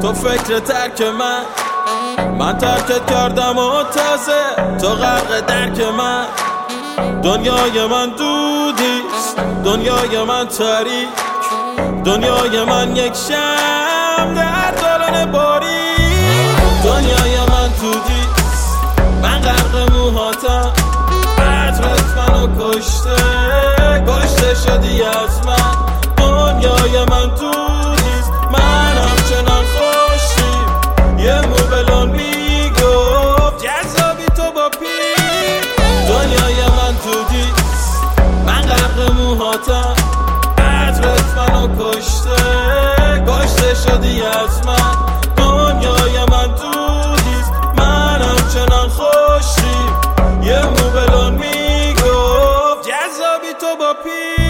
تو فکر ترک من ترکت کردم و تازه تو غرق درک من. دنیای من دودیست، دنیای من تاریک، دنیای من یک شمع در دالان باریک. دنیای من دودیست، من غرق موهاتم، عطرت منو کشته شدی از من. دنیای من دودیست، من همچنان خوشیم، یه موبلون میگفت جذابی تو با پیر. دنیای من دودیست، من غرق موهاتم، عطرت منو کشته شدی از من. دنیای من دودیست، من همچنان خوشیم، یه موبلون میگفت جذابی تو با پیر.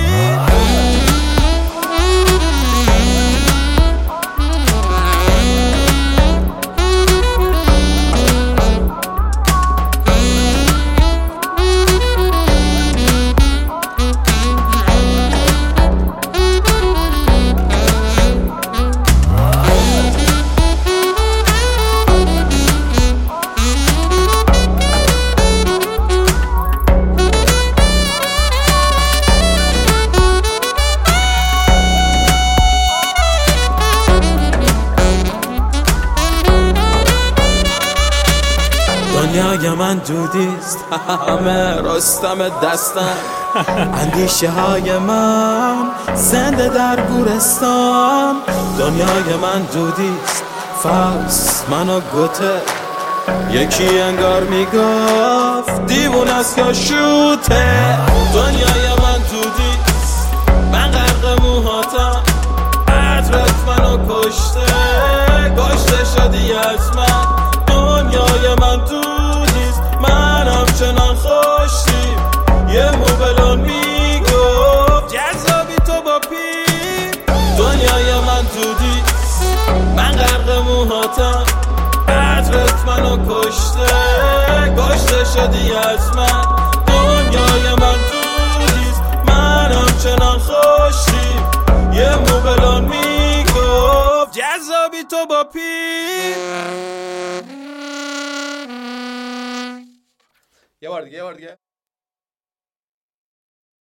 دنیای من دودیست، همه رستم دستم، اندیشه های من زنده در گورستان. دنیای من دودیست، فاس منو گوته، یکی انگار میگفت دیوون است یا شوته. دنیای من دودیست، من غرق موهاتم، عطرت منو کشته شدی از من. دنیای من دودیست، من همچنان خوشیم، یه موبلون میگفت جذابی تو با پیر. دنیای من دودیست، من غرق موهاتم، عطرت منو کشته شدی از من. دنیای من دودیست، من همچنان خوشیم، یه موبلون میگفت جذابی تو با پیر. یه بار دیگه